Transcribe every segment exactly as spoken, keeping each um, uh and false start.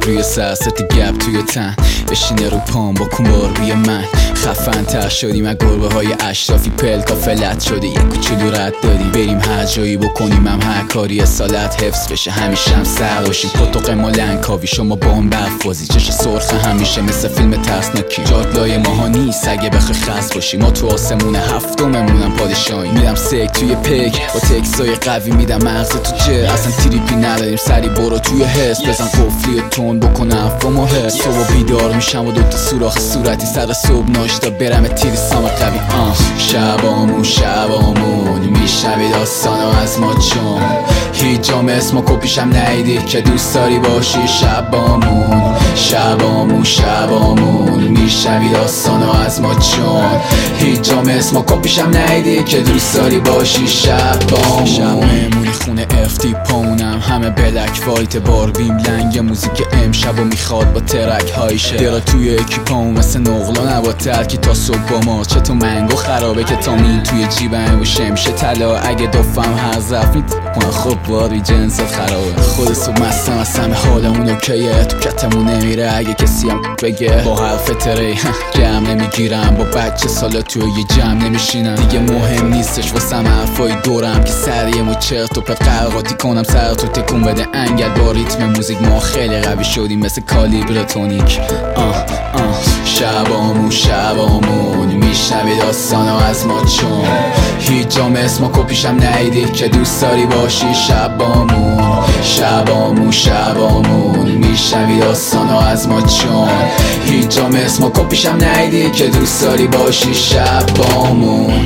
روی سر ست گپ توی تن بشینه رو پام با کمبار روی من خفن تر شدیم از گربه های اشرافی پلکا فلت شده یک کوچولو رد دادیم بریم هر جایی بکنیم هم هر کاری سالت حفظ بشه همیشه هم سر باشیم پتوق ما لنکاوی شما با هم برفازی چش سرخ همیشه مثل فیلم ترسناکی جادلای ماها نیست اگه بخوای خاص باشی ما تو آسمون هفتممونم پادشاهی میدم سک توی پک با تکسای قوی میدم مغز تو چه اصلا تریپی نداریم سری برو توی حس بزن قفلی و تون بکنه افامو حس صبح بیدار میشم و دوتا سوراخ صورتی سر صبح ناشتا برم تیری سام قوی آه شبامون شبامون میشنوی داستانو از ما چون هیچ جام اسمو پیشم نیدی که دوست داری باشی شبامون شبامون شبامون میشنوی داستانو از ما چون هیچ جام اسمو پیشم نیدی که دوست داری باشی شبامون شبمونی خونه افتی پاونم همه بلک وایت باربیم لنگ موزیک امشب و میخواد با ترک هایشه درا توی اکیپام مثل نقلا نبا ترکی تا صبح با ما چه تو منگو خرابه که تامین توی جیبم و شمشه طلا اگه دفم هر ظرف میت خب باری جنست خرابه خود صبح مستم از همه حالمون اوکیه تو کتمون نمیره اگه کسی هم بگه با حرف تره گرم نمیگیرم با بچه سالا توی یه جمع نمیشینم دیگه مهم نیستش واسم حرفای دورم که سریم و چرت و پرت قرقاتی کنم سر تو تکون بده انگل با ریتم موزیک ما خیلی قوی شدیم مثل کالیبر تونیک آه آه شبامون شبامون میشنوی داستانو از ما چون هیچ جام اسمو پیشم نیدی که دوست داری باشی شبامون شبامون شبامون میشنوی داستانو از ما چون هیچ جام اسمو پیشم نیدی که دوست داری باشی شبامون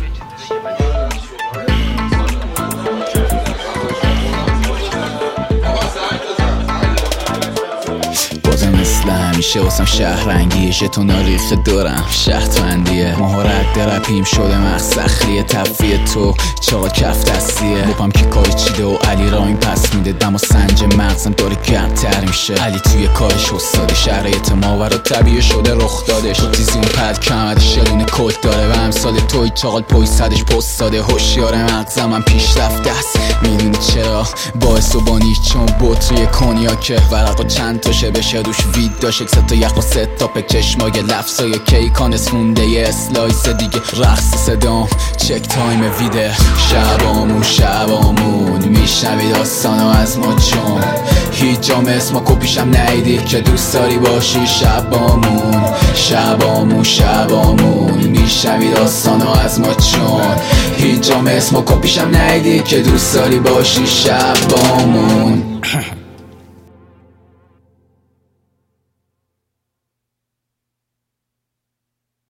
مثل همیشه واسم شهرنگیه ژتونا ریخته دارم شهر تو اندیه مهارت درپیم شده مغز سخریه تفریه تو چاقا کف دستیه بابم که کاری چیده و علی را این پس میده دم و سنج مغزم داره گرم تر میشه علی توی کارش استاده شرایط ما برا طبیعه شده رخ دادش تیزی اون پد کمد شلون کد داره و همسال توی چاقال پوی صدش پست داده هوشیار مغزم من پیش رفته است میدونی چرا باعث و بانی چون بطری کنیاکه ورقا چند تاشه بشه دوش وید داشت یک ستا یخ و سه تا پک چشمای لفظای کیکان اسمونده یه اسلایس دیگه رقص صدام چک تایم ویده شبامون شبامون میشنوی داستانو از ما چون هیچ جام اسمو پیشم نیدی که دوست داری باشی شبامون شبامون شبامون میشنوی داستانو از ما چون هیچ جام اسمو پیشم نیدی که دوست داری باشی شبامون